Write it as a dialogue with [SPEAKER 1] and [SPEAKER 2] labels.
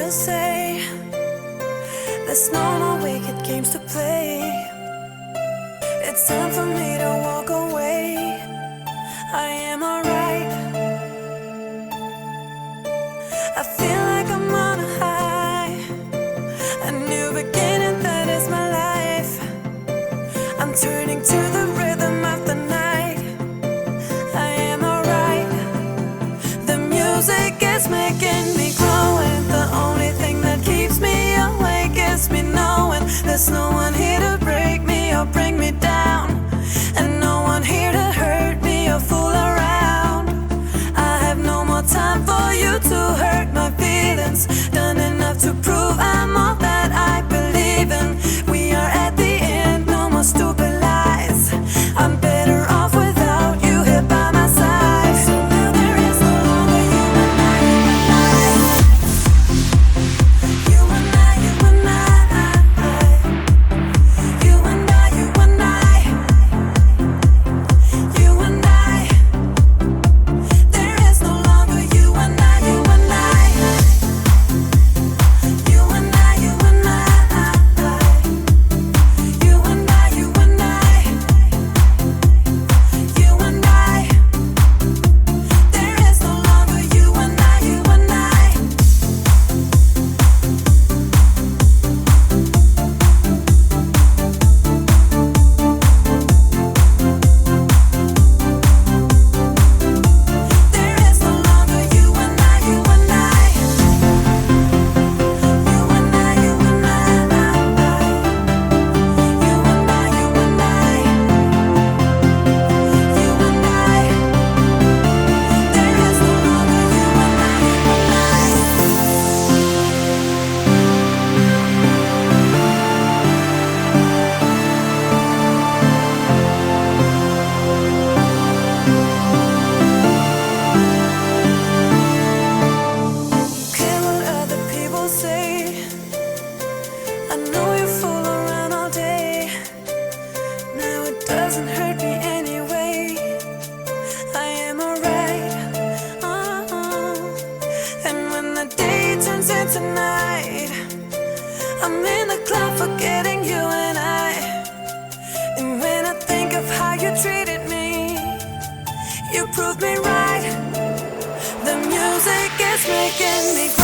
[SPEAKER 1] to say there's no more wicked games to play. It's time for me to walk away. I am alright. I feel like I'm on a high, a new beginning, that is my life. I'm turning to the rhythm of the night. I am alright. The music is making me glow, and the only thing that keeps me awake is me knowing there's no one here to break me or bring me down, and no one here to hurt me or fool around. I have no more time for you to hurt my feelings. Done enough to prove I'm all that I believe in. We are at the end, no more stupid lies. I'm better off without you here by my side. So now there is no longer you and I. You and I, you and I. You and I, you and I. You and I. There is no longer you and I, you and I. You and I, you and I. You and I, you and I. You and I. There is no longer you and I, you and I. There is no longer you and I, you and I. You and I, you and I. You and I, you and I. You and I. There is no longer you and I, you and I. Care what other people say. I know you fool around all day. Now it doesn't hurt me anyway. I am alright. And when the day turns into night, I'm in the cloud forgetting you and I. And when I think of how you treated me, you proved me right. The music is making me